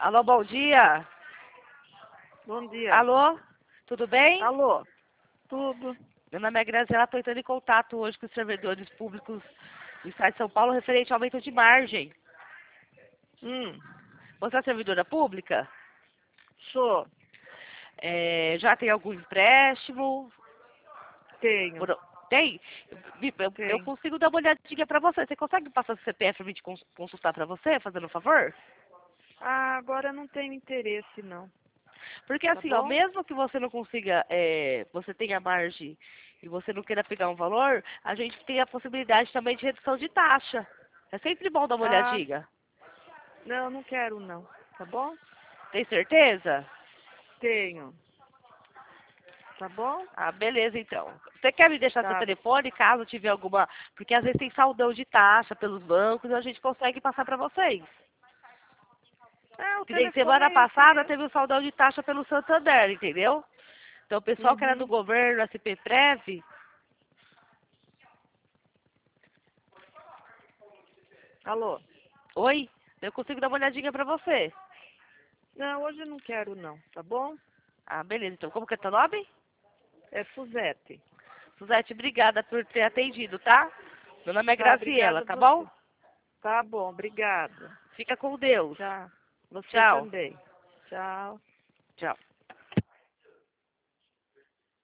Alô, bom dia. Bom dia. Alô, tudo bem? Alô? Tudo. Meu nome é Graziela, estou entrando em contato hoje com os servidores públicos do Estado de São Paulo referente ao aumento de margem. Você é servidora pública? Sou. Já tem algum empréstimo? Tenho. Tem? Eu Tenho. consigo dar uma olhadinha para você. Você consegue passar o CPF para mim consultar para você, fazendo um favor? Ah, agora eu não tenho interesse, não. Porque Tá assim, ó, bom? mesmo que você não consiga, você tenha margem e você não queira pegar um valor, a gente tem a possibilidade também de redução de taxa. É sempre bom dar uma Ah, olhadinha. não quero, não. Tá bom? Tem certeza? Tenho. Tá bom? Ah, beleza então. Você quer me deixar seu Tá. telefone caso tiver alguma... Porque às vezes tem saldão de taxa pelos bancos e a gente consegue passar para vocês. O Que nem telefone semana é esse passada mesmo. teve um saldão de taxa pelo Santander, entendeu? Então o pessoal que era do Uhum. governo, SP-Prev... Alô? Oi? Eu consigo dar uma olhadinha para você. Não, hoje eu não quero, não. Tá bom? Ah, beleza. Então, como que é teu nome? É Suzete. Suzete, obrigada por ter atendido, tá? Meu nome é Tá, Graciela, obrigada a tá bom? você. Tá bom, obrigada. Fica com Deus. Tchau. Você Tchau. também. Tchau. Tchau.